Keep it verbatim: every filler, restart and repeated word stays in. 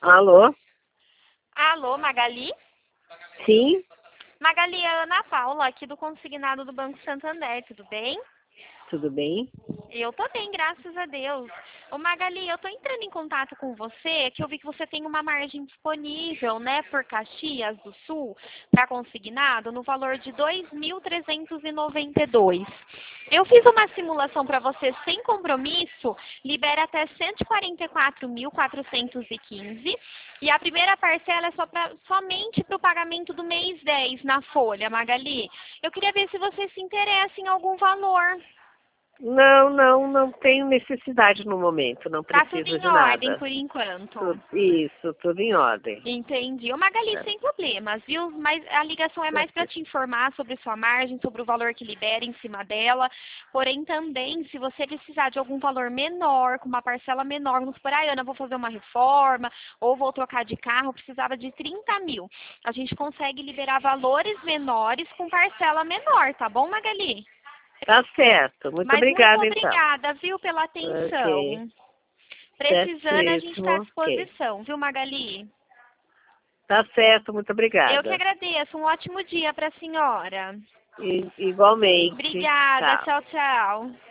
Alô? Alô, Magali? Sim? Magali, é a Ana Paula, aqui do Consignado do Banco Santander, tudo bem? Tudo bem? Eu tô bem, graças a Deus. Ô Magali, eu tô entrando em contato com você, que eu vi que você tem uma margem disponível, né, por Caxias do Sul, para consignado, no valor de dois mil trezentos e noventa e dois. Eu fiz uma simulação para você sem compromisso, libera até cento e quarenta e quatro mil quatrocentos e quinze e a primeira parcela é só pra, somente para o pagamento do mês dez na folha, Magali. Eu queria ver se você se interessa em algum valor. Não, não, não tenho necessidade no momento, não Tá tudo preciso em de ordem nada. por enquanto. Tu- Isso, tudo em ordem. Entendi. Ô Magali, É, sem problemas, viu? Mas a ligação é tá mais para certo. te informar sobre sua margem, sobre o valor que libera em cima dela. Porém, também, se você precisar de algum valor menor, com uma parcela menor, vamos supor, ah, Ana, vou fazer uma reforma, ou vou trocar de carro, precisava de trinta mil. A gente consegue liberar valores menores com parcela menor, tá bom, Magali? Tá certo. Muito Mas muito obrigada, então. obrigada, viu, pela Ok. atenção. Precisando, a gente está à Certíssimo. Ok. disposição, viu, Magali? Tá certo, muito Eu que obrigada. agradeço. Um ótimo dia para a senhora. I- igualmente. Obrigada. Tchau. Tchau, tchau.